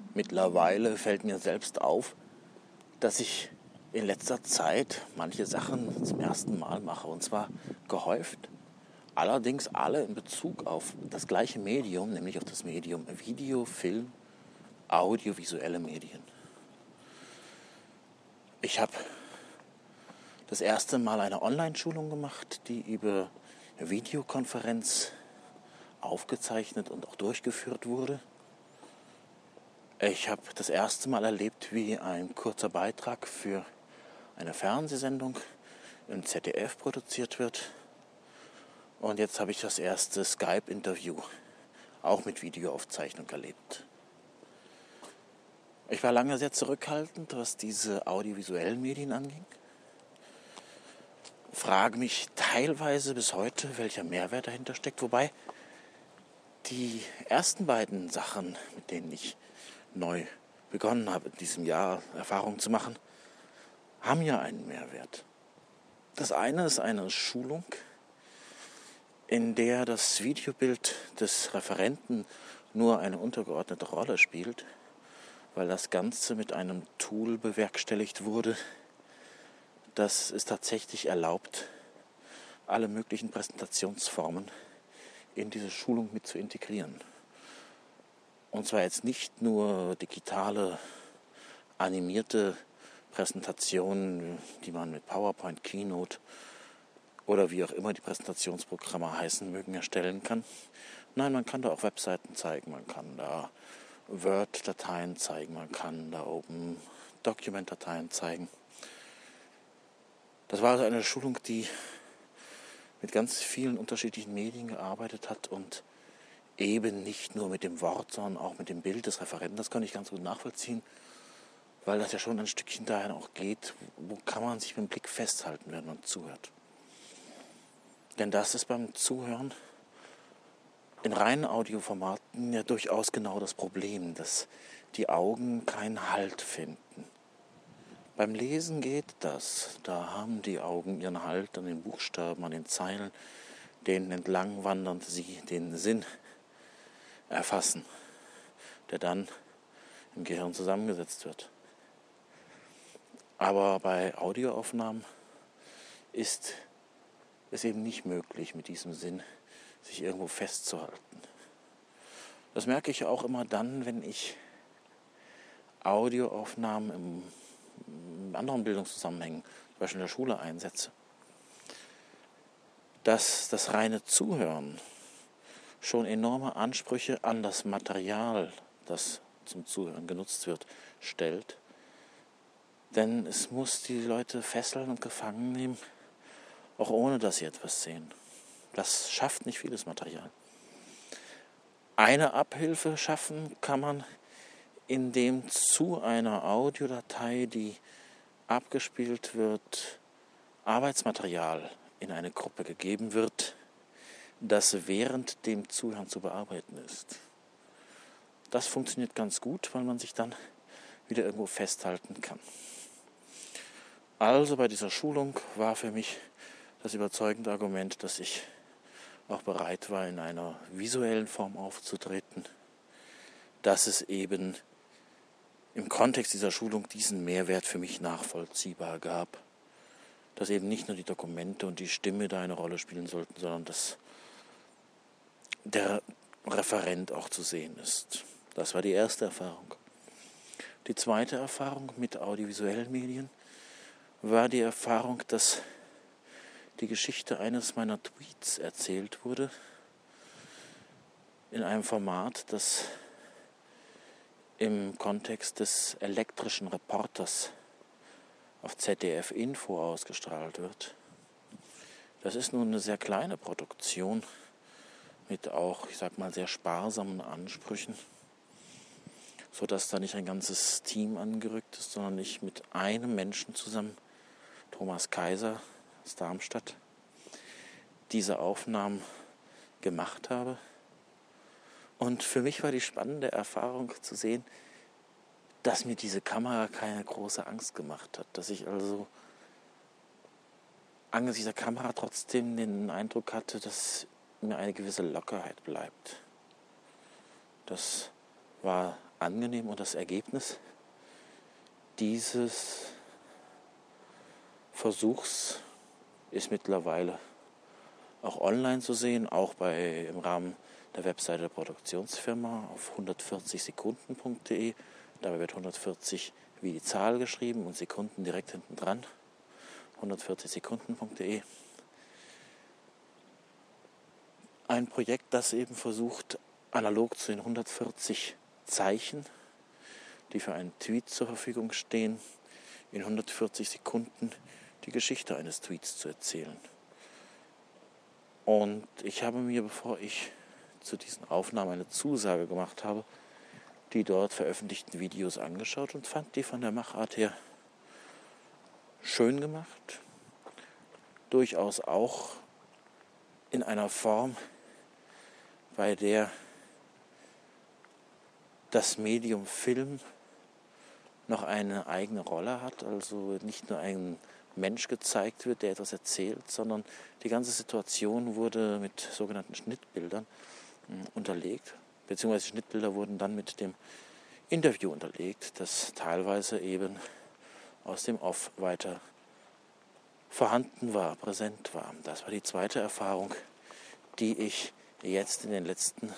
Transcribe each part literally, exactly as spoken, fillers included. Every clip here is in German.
Mittlerweile fällt mir selbst auf, dass ich in letzter Zeit manche Sachen zum ersten Mal mache, und zwar gehäuft. Allerdings alle in Bezug auf das gleiche Medium, nämlich auf das Medium Video, Film, audiovisuelle Medien. Ich habe das erste Mal eine Online-Schulung gemacht, die über Videokonferenz aufgezeichnet und auch durchgeführt wurde. Ich habe das erste Mal erlebt, wie ein kurzer Beitrag für eine Fernsehsendung im Z D F produziert wird. Und jetzt habe ich das erste Skype-Interview auch mit Videoaufzeichnung erlebt. Ich war lange sehr zurückhaltend, was diese audiovisuellen Medien anging. Frage mich teilweise bis heute, welcher Mehrwert dahinter steckt. Wobei die ersten beiden Sachen, mit denen ich neu begonnen habe, in diesem Jahr Erfahrung zu machen, haben ja einen Mehrwert. Das eine ist eine Schulung, in der das Videobild des Referenten nur eine untergeordnete Rolle spielt, weil das Ganze mit einem Tool bewerkstelligt wurde, das es tatsächlich erlaubt, alle möglichen Präsentationsformen in diese Schulung mit zu integrieren. Und zwar jetzt nicht nur digitale, animierte Präsentationen, die man mit PowerPoint, Keynote oder wie auch immer die Präsentationsprogramme heißen mögen, erstellen kann. Nein, man kann da auch Webseiten zeigen, man kann da Word-Dateien zeigen, man kann da oben Document-Dateien zeigen. Das war also eine Schulung, die mit ganz vielen unterschiedlichen Medien gearbeitet hat und eben nicht nur mit dem Wort, sondern auch mit dem Bild des Referenten. Das kann ich ganz gut nachvollziehen, weil das ja schon ein Stückchen dahin auch geht, wo kann man sich mit dem Blick festhalten, wenn man zuhört. Denn das ist beim Zuhören in reinen Audioformaten ja durchaus genau das Problem, dass die Augen keinen Halt finden. Beim Lesen geht das. Da haben die Augen ihren Halt an den Buchstaben, an den Zeilen, denen entlang wandern sie den Sinn erfassen, der dann im Gehirn zusammengesetzt wird. Aber bei Audioaufnahmen ist es eben nicht möglich, mit diesem Sinn sich irgendwo festzuhalten. Das merke ich auch immer dann, wenn ich Audioaufnahmen im in anderen Bildungszusammenhängen, zum Beispiel in der Schule, einsetze, dass das reine Zuhören schon enorme Ansprüche an das Material, das zum Zuhören genutzt wird, stellt. Denn es muss die Leute fesseln und gefangen nehmen, auch ohne dass sie etwas sehen. Das schafft nicht vieles Material. Eine Abhilfe schaffen kann man, indem zu einer Audiodatei, die abgespielt wird, Arbeitsmaterial in eine Gruppe gegeben wird, das während dem Zuhören zu bearbeiten ist. Das funktioniert ganz gut, weil man sich dann wieder irgendwo festhalten kann. Also bei dieser Schulung war für mich das überzeugende Argument, dass ich auch bereit war, in einer visuellen Form aufzutreten, dass es eben im Kontext dieser Schulung diesen Mehrwert für mich nachvollziehbar gab, dass eben nicht nur die Dokumente und die Stimme da eine Rolle spielen sollten, sondern dass der Referent auch zu sehen ist. Das war die erste Erfahrung. Die zweite Erfahrung mit audiovisuellen Medien war die Erfahrung, dass die Geschichte eines meiner Tweets erzählt wurde in einem Format, das im Kontext des elektrischen Reporters auf Z D F Info ausgestrahlt wird. Das ist nun eine sehr kleine Produktion mit auch, ich sag mal, sehr sparsamen Ansprüchen, sodass da nicht ein ganzes Team angerückt ist, sondern ich mit einem Menschen zusammen, Thomas Kaiser aus Darmstadt, diese Aufnahmen gemacht habe. Und für mich war die spannende Erfahrung zu sehen, dass mir diese Kamera keine große Angst gemacht hat. Dass ich also angesichts der Kamera trotzdem den Eindruck hatte, dass mir eine gewisse Lockerheit bleibt. Das war angenehm und das Ergebnis dieses Versuchs ist mittlerweile auch online zu sehen, auch bei, im Rahmen der Webseite der Produktionsfirma auf hundertvierzig sekunden punkt de. Dabei wird hundertvierzig wie die Zahl geschrieben und Sekunden direkt hinten dran. hundertvierzig sekunden punkt de. Ein Projekt, das eben versucht, analog zu den hundertvierzig Zeichen, die für einen Tweet zur Verfügung stehen, in hundertvierzig Sekunden die Geschichte eines Tweets zu erzählen. Und ich habe mir, bevor ich zu diesen Aufnahmen eine Zusage gemacht habe, die dort veröffentlichten Videos angeschaut und fand die von der Machart her schön gemacht. Durchaus auch in einer Form, bei der das Medium Film noch eine eigene Rolle hat, also nicht nur ein Mensch gezeigt wird, der etwas erzählt, sondern die ganze Situation wurde mit sogenannten Schnittbildern mh, unterlegt, beziehungsweise Schnittbilder wurden dann mit dem Interview unterlegt, das teilweise eben aus dem Off weiter vorhanden war, präsent war. Das war die zweite Erfahrung, die ich jetzt in den letzten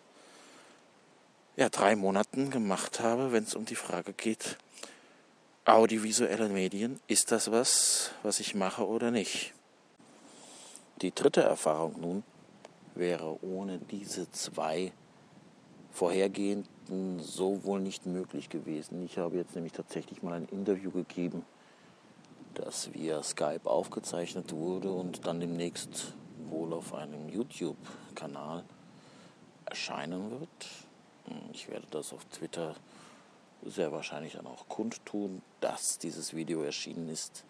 ja, drei Monaten gemacht habe, wenn es um die Frage geht, audiovisuelle Medien, ist das was, was ich mache oder nicht? Die dritte Erfahrung nun wäre ohne diese zwei vorhergehenden so wohl nicht möglich gewesen. Ich habe jetzt nämlich tatsächlich mal ein Interview gegeben, das via Skype aufgezeichnet wurde und dann demnächst wohl auf einem YouTube-Kanal erscheinen wird. Ich werde das auf Twitter sehr wahrscheinlich dann auch kundtun, dass dieses Video erschienen ist.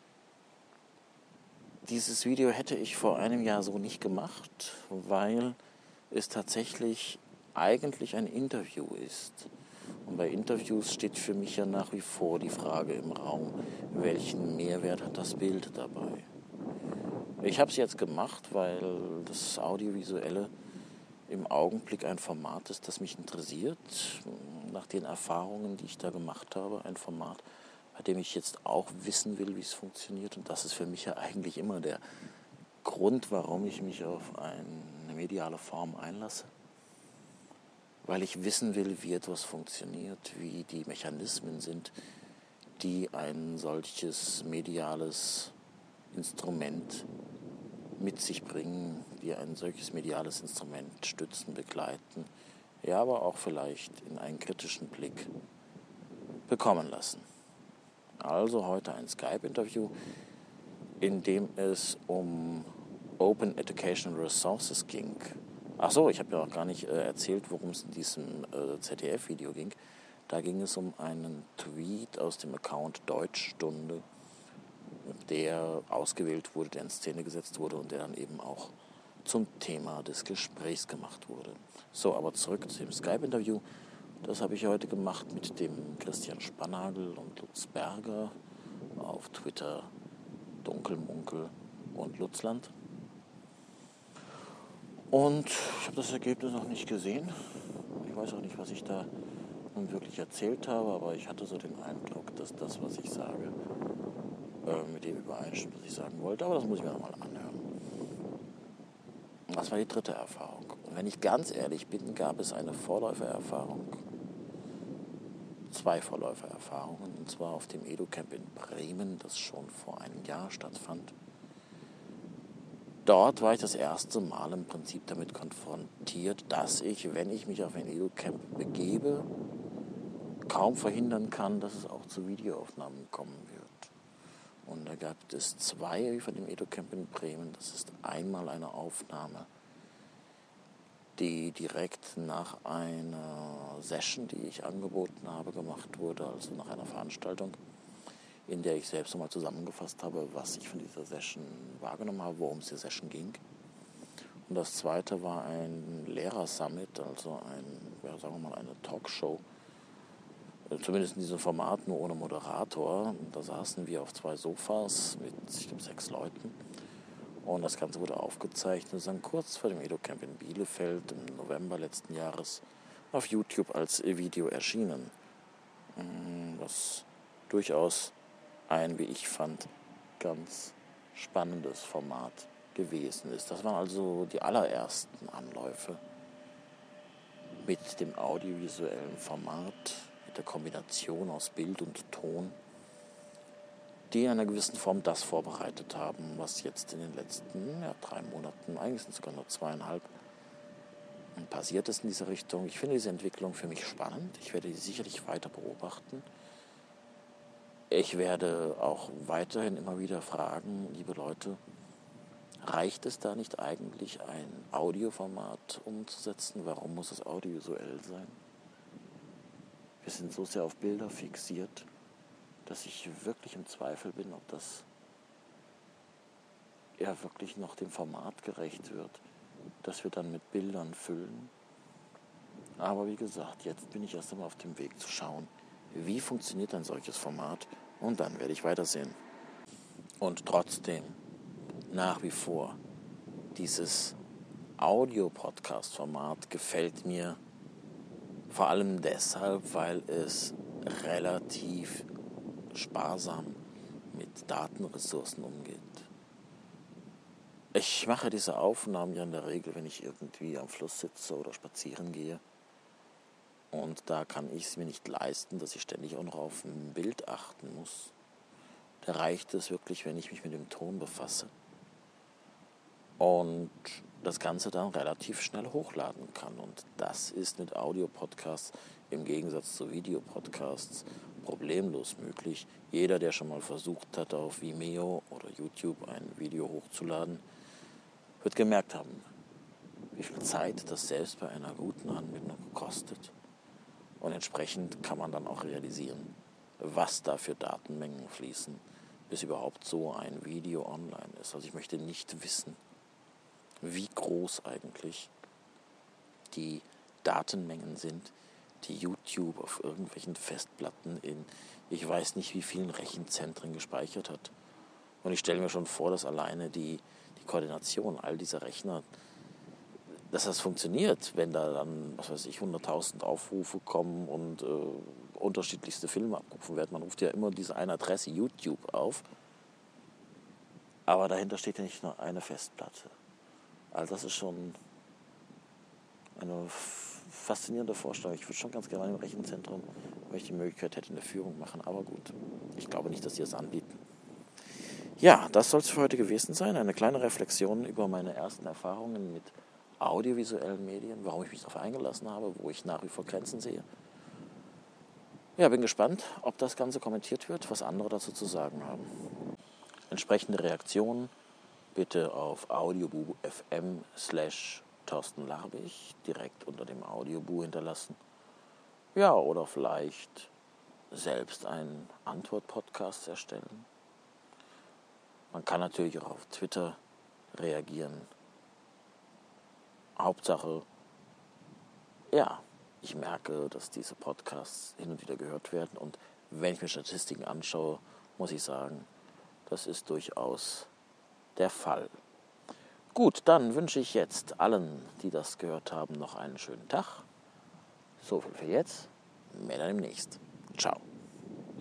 Dieses Video hätte ich vor einem Jahr so nicht gemacht, weil es tatsächlich eigentlich ein Interview ist. Und bei Interviews steht für mich ja nach wie vor die Frage im Raum, welchen Mehrwert hat das Bild dabei? Ich habe es jetzt gemacht, weil das Audiovisuelle im Augenblick ein Format ist, das mich interessiert, nach den Erfahrungen, die ich da gemacht habe, ein Format, bei dem ich jetzt auch wissen will, wie es funktioniert. Und das ist für mich ja eigentlich immer der Grund, warum ich mich auf eine mediale Form einlasse. Weil ich wissen will, wie etwas funktioniert, wie die Mechanismen sind, die ein solches mediales Instrument mit sich bringen, die ein solches mediales Instrument stützen, begleiten, ja, aber auch vielleicht in einen kritischen Blick bekommen lassen. Also heute ein Skype-Interview, in dem es um Open Educational Resources ging. Ach so, ich habe ja auch gar nicht äh, erzählt, worum es in diesem äh, Z D F-Video ging. Da ging es um einen Tweet aus dem Account Deutschstunde, der ausgewählt wurde, der in Szene gesetzt wurde und der dann eben auch zum Thema des Gesprächs gemacht wurde. So, aber zurück zu dem Skype-Interview. Das habe ich heute gemacht mit dem Christian Spannagel und Lutz Berger auf Twitter, Dunkelmunkel und Lutzland. Und ich habe das Ergebnis noch nicht gesehen. Ich weiß auch nicht, was ich da nun wirklich erzählt habe, aber ich hatte so den Eindruck, dass das, was ich sage, äh, mit dem übereinstimmt, was ich sagen wollte. Aber das muss ich mir nochmal anhören. Das war die dritte Erfahrung. Und wenn ich ganz ehrlich bin, gab es eine Vorläufererfahrung, zwei Vorläufererfahrungen, und zwar auf dem EduCamp in Bremen, das schon vor einem Jahr stattfand. Dort war ich das erste Mal im Prinzip damit konfrontiert, dass ich, wenn ich mich auf ein EduCamp begebe, kaum verhindern kann, dass es auch zu Videoaufnahmen kommen wird. Und da gab es zwei von dem EduCamp in Bremen. Das ist einmal eine Aufnahme, die direkt nach einer Session, die ich angeboten habe, gemacht wurde, also nach einer Veranstaltung, in der ich selbst nochmal zusammengefasst habe, was ich von dieser Session wahrgenommen habe, worum es der Session ging. Und das zweite war ein Lehrer-Summit, also ein, ja, sagen wir mal eine Talkshow, zumindest in diesem Format, nur ohne Moderator. Da saßen wir auf zwei Sofas mit, ich glaube, sechs Leuten. Und das Ganze wurde aufgezeichnet, dann kurz vor dem EduCamp in Bielefeld im November letzten Jahres, auf YouTube als Video erschienen, was durchaus ein, wie ich fand, ganz spannendes Format gewesen ist. Das waren also die allerersten Anläufe mit dem audiovisuellen Format, mit der Kombination aus Bild und Ton, die in einer gewissen Form das vorbereitet haben, was jetzt in den letzten ja, drei Monaten, eigentlich sind es sogar nur zweieinhalb, passiert ist in dieser Richtung. Ich finde diese Entwicklung für mich spannend. Ich werde sie sicherlich weiter beobachten. Ich werde auch weiterhin immer wieder fragen, liebe Leute, reicht es da nicht eigentlich, ein Audioformat umzusetzen? Warum muss es audiovisuell sein? Wir sind so sehr auf Bilder fixiert, dass ich wirklich im Zweifel bin, ob das ja wirklich noch dem Format gerecht wird, dass wir dann mit Bildern füllen. Aber wie gesagt, jetzt bin ich erst einmal auf dem Weg zu schauen, wie funktioniert ein solches Format, und dann werde ich weitersehen. Und trotzdem, nach wie vor, dieses Audio-Podcast-Format gefällt mir vor allem deshalb, weil es relativ sparsam mit Datenressourcen umgeht. Ich mache diese Aufnahmen ja in der Regel, wenn ich irgendwie am Fluss sitze oder spazieren gehe. Und da kann ich es mir nicht leisten, dass ich ständig auch noch auf ein Bild achten muss. Da reicht es wirklich, wenn ich mich mit dem Ton befasse und das Ganze dann relativ schnell hochladen kann. Und das ist mit Audio-Podcasts im Gegensatz zu Videopodcasts problemlos möglich. Jeder, der schon mal versucht hat, auf Vimeo oder YouTube ein Video hochzuladen, wird gemerkt haben, wie viel Zeit das selbst bei einer guten Anbindung kostet. Und entsprechend kann man dann auch realisieren, was da für Datenmengen fließen, bis überhaupt so ein Video online ist. Also ich möchte nicht wissen, wie groß eigentlich die Datenmengen sind, die YouTube auf irgendwelchen Festplatten in ich weiß nicht wie vielen Rechenzentren gespeichert hat. Und ich stelle mir schon vor, dass alleine die, die Koordination all dieser Rechner, dass das funktioniert, wenn da dann, was weiß ich, hunderttausend Aufrufe kommen und äh, unterschiedlichste Filme abgerufen werden. Man ruft ja immer diese eine Adresse YouTube auf, aber dahinter steht ja nicht nur eine Festplatte. Also das ist schon eine faszinierende Vorstellung. Ich würde schon ganz gerne im Rechenzentrum, wenn ich die Möglichkeit hätte, eine Führung machen, aber gut, ich glaube nicht, dass sie es anbieten. Ja, das soll es für heute gewesen sein. Eine kleine Reflexion über meine ersten Erfahrungen mit audiovisuellen Medien, warum ich mich darauf eingelassen habe, wo ich nach wie vor Grenzen sehe. Ja, bin gespannt, ob das Ganze kommentiert wird, was andere dazu zu sagen haben. Entsprechende Reaktionen bitte auf audiobu.fm slash Thorsten Larbig direkt unter dem Audiobu hinterlassen. Ja, oder vielleicht selbst einen Antwort-Podcast erstellen. Man kann natürlich auch auf Twitter reagieren. Hauptsache, ja, ich merke, dass diese Podcasts hin und wieder gehört werden. Und wenn ich mir Statistiken anschaue, muss ich sagen, das ist durchaus der Fall. Gut, dann wünsche ich jetzt allen, die das gehört haben, noch einen schönen Tag. So viel für jetzt. Mehr dann demnächst. Ciao.